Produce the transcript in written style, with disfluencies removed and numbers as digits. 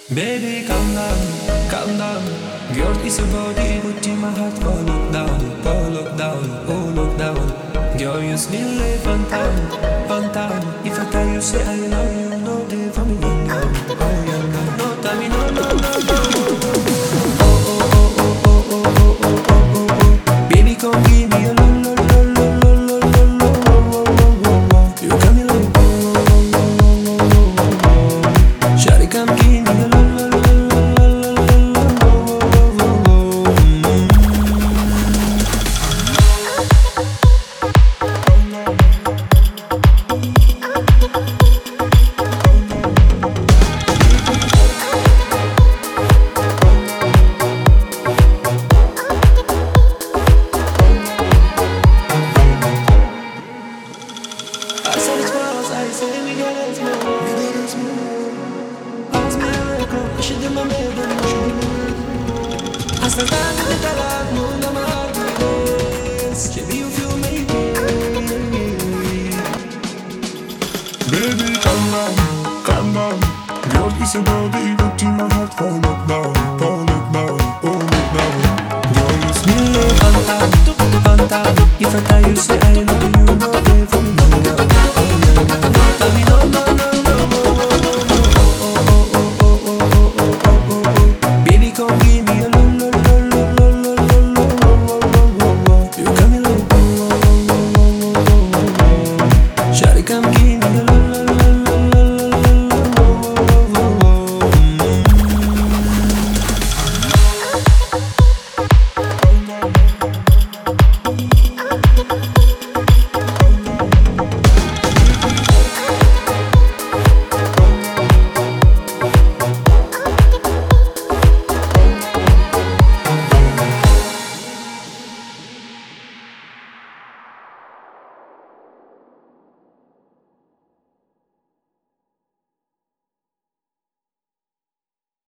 Baby, calm down. Girl, it's your body, put in my heart for lockdown, oh lockdown. Girl, you still live on time. If I tell you, say I love you, no day for me, young girl. Oh, young girl. No, tell me, no. Baby, come give me a lo, lo, lo, lo, lo, lo, lo, lo, lo, lo, lo, lo. You got me like, shawty, come give me a lo, lo, lo, lo, lo, lo, lo, lo, lo. I said it's false, I say we got it smooth. Pass me a record, I should do my middle. Hasta tarde de talag, no me olvides. Should you feel me? Baby, calm down. Girl, it's your body, put in my heart for lockdown, oh lockdown. Girl, you still live on time. If I tell you, say I love you, no day for me, no.